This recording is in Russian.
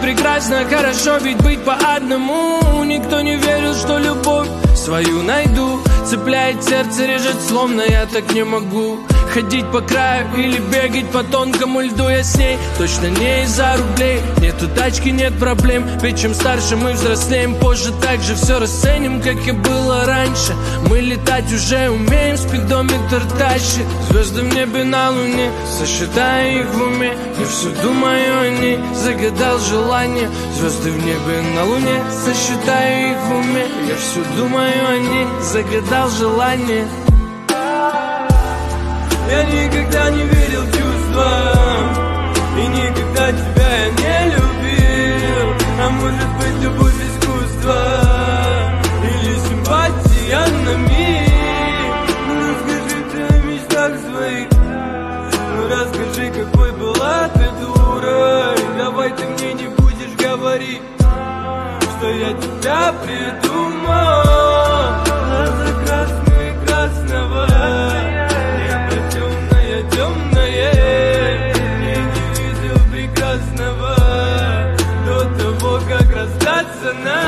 прекрасно, хорошо ведь быть по одному. Никто не верил, что любовь свою найду. Цепляет сердце, режет словно я так не могу. Ходить по краю или бегать по тонкому льду. Я с ней точно не из-за рублей. Нету тачки, нет проблем. Ведь чем старше мы взрослеем, позже так же все расценим, как и было раньше. Мы летать уже умеем, спидометр тащит. Звезды в небе на луне, сосчитаю их в уме. Я все думаю о ней, загадал желание. Звезды в небе на луне, сосчитаю их в уме. Я все думаю о ней, загадал желание. Я никогда не верил чувствам, и никогда тебя я не любил. А может быть любовь искусства или симпатия на миг. Ну расскажи ты о мечтах своих, ну расскажи, какой была ты дурой. Давай ты мне не будешь говорить, что я тебя придумал. Глаза красные красного, до того, как расстаться нам.